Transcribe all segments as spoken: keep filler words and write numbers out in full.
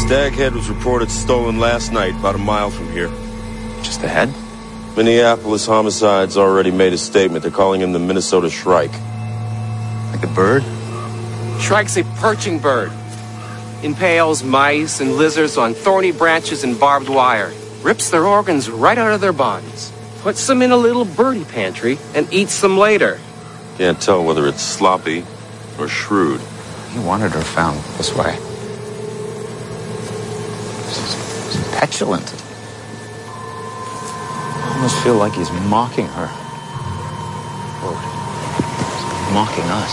Stag head was reported stolen last night, about a mile from here. Just the head? Minneapolis Homicide's already made a statement. They're calling him the Minnesota Shrike. Like a bird? Shrike's a perching bird. Impales mice and lizards on thorny branches and barbed wire. Rips their organs right out of their bodies. Puts them in a little birdie pantry and eats them later. Can't tell whether it's sloppy or shrewd. He wanted her found this way. He's, he's petulant. I almost feel like he's mocking her. Or mocking us.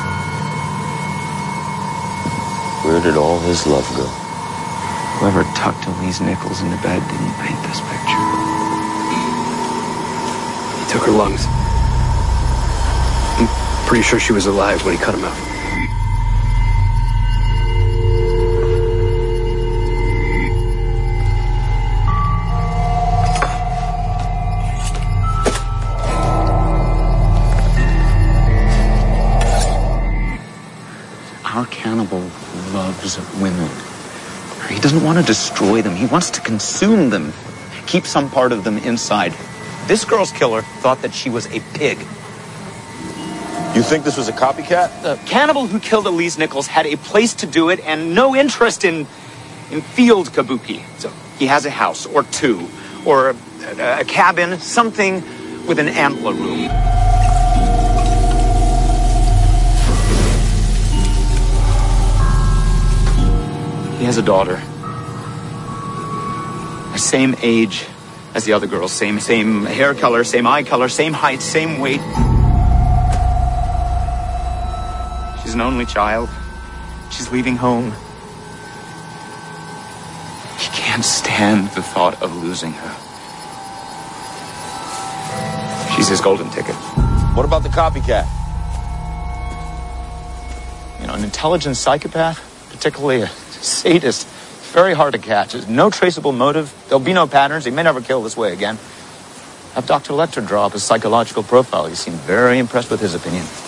Where did all his love go? Whoever tucked Elise Nichols into bed didn't paint this picture. He took her lungs. I'm pretty sure she was alive when he cut them out. Our cannibal loves women. He doesn't want to destroy them. He wants to consume them. Keep some part of them inside. This girl's killer thought that she was a pig. You think this was a copycat? The cannibal who killed Elise Nichols had a place to do it and no interest in in field kabuki. So he has a house or two or a, a, a cabin, something with an antler room. He has a daughter. The same age as the other girls. Same, same hair color, same eye color, same height, same weight. She's an only child. She's leaving home. He can't stand the thought of losing her. She's his golden ticket. What about the copycat? You know, an intelligent psychopath, particularly a sadist, very hard to catch. There's no traceable motive. There'll be no patterns. He may never kill this way again. Have Doctor Lecter draw up his psychological profile. He seemed very impressed with his opinion.